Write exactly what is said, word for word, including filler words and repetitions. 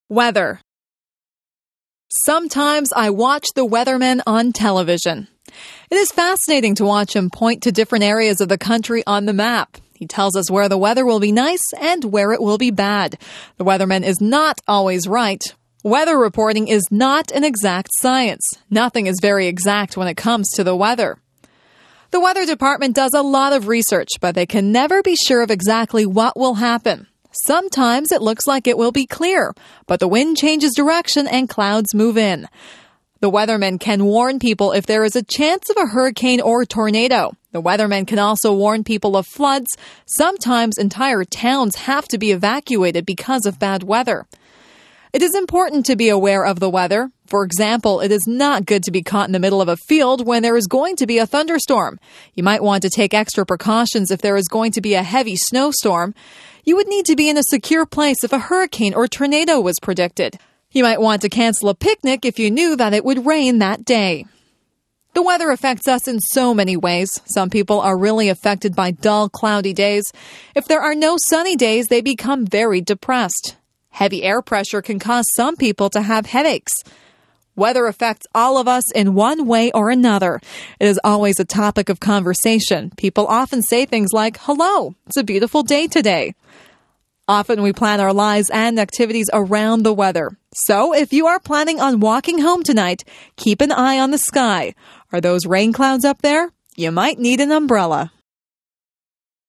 Weather. Sometimes I watch the weatherman on television. It is fascinating to watch him point to different areas of the country on the map. He tells us where the weather will be nice and where it will be bad. The weatherman is not always right. Weather reporting is not an exact science. Nothing is very exact when it comes to the weather. The weather department does a lot of research, but they can never be sure of exactly what will happen. Sometimes it looks like it will be clear, but the wind changes direction and clouds move in. The weatherman can warn people if there is a chance of a hurricane or tornado. The weatherman can also warn people of floods. Sometimes entire towns have to be evacuated because of bad weather. It is important to be aware of the weather. For example, it is not good to be caught in the middle of a field when there is going to be a thunderstorm. You might want to take extra precautions if there is going to be a heavy snowstorm. You would need to be in a secure place if a hurricane or tornado was predicted. You might want to cancel a picnic if you knew that it would rain that day. The weather affects us in so many ways. Some people are really affected by dull, cloudy days. If there are no sunny days, they become very depressed. Heavy air pressure can cause some people to have headaches. Weather affects all of us in one way or another. It is always a topic of conversation. People often say things like, "Hello, it's a beautiful day today." Often we plan our lives and activities around the weather. So if you are planning on walking home tonight, keep an eye on the sky. Are those rain clouds up there? You might need an umbrella.